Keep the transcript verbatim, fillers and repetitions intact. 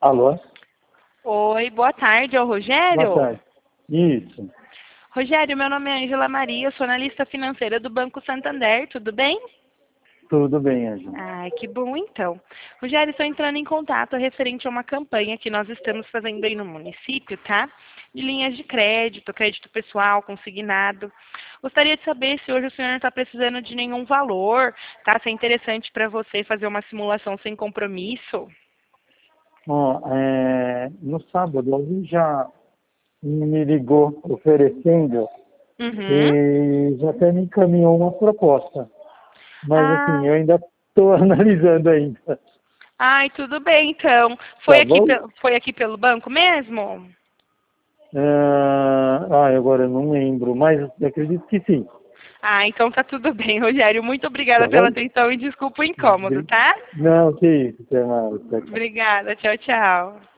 Alô? Oi, boa tarde, é o Rogério? Boa tarde. Isso. Rogério, meu nome é Ângela Maria, eu sou analista financeira do Banco Santander, tudo bem? Tudo bem, Ângela. Ai, que bom então. Rogério, estou entrando em contato referente a uma campanha que nós estamos fazendo aí no município, tá? De linhas de crédito, crédito pessoal, consignado. Gostaria de saber se hoje o senhor não está precisando de nenhum valor, tá? Se é interessante para você fazer uma simulação sem compromisso. Ó, é, no sábado, alguém já me ligou oferecendo Uhum. e já até me encaminhou uma proposta. Mas, assim, Ah, eu ainda estou analisando ainda. ai, tudo bem então. Foi Tá aqui, bom? pe- foi aqui pelo banco mesmo? Ah, ah, agora eu não lembro, mas eu acredito que sim. Ah, então tá tudo bem, Rogério. Muito obrigada Tá pela bom? atenção e desculpa o incômodo, tá? Não, que isso. Até mais. Tchau, tchau. Obrigada. Tchau, tchau.